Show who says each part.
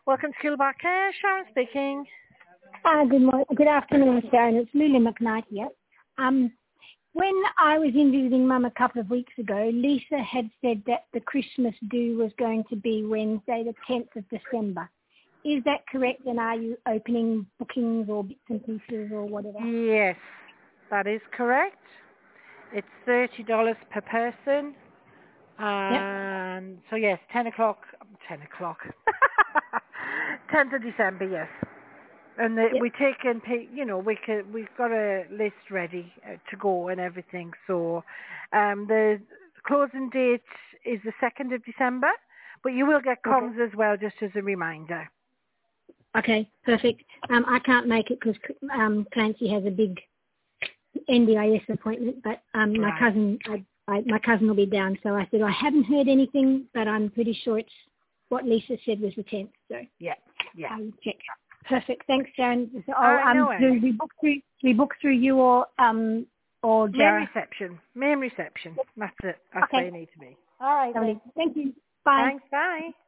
Speaker 1: Welcome to Kilbar Care. Sharon speaking.
Speaker 2: Good morning. Good afternoon, Sharon. It's Lily McKnight here. When I was in visiting Mum a couple of weeks ago, Lisa had said that the Christmas do was going to be Wednesday, the 10th of December. Is that correct? And are you opening bookings or bits and pieces or whatever?
Speaker 1: Yes, that is correct. It's $30 per person. And so yes, 10 o'clock. 10th of December, yes. And we take and pay, we've got a list ready to go and everything. So the closing date is the 2nd of December, but you will get comms as well, just as a reminder.
Speaker 2: Okay, perfect. I can't make it because Clancy has a big NDIS appointment, but my cousin will be down. So I said I haven't heard anything, but I'm pretty sure it's what Lisa said was the 10th. So
Speaker 1: yeah.
Speaker 2: I'll check. Perfect. Thanks, Sharon. So
Speaker 1: no
Speaker 2: do we book through you or Jara?
Speaker 1: Main reception. That's it. That's where you need to be. All right.
Speaker 2: Thank you. Bye.
Speaker 1: Thanks. Bye.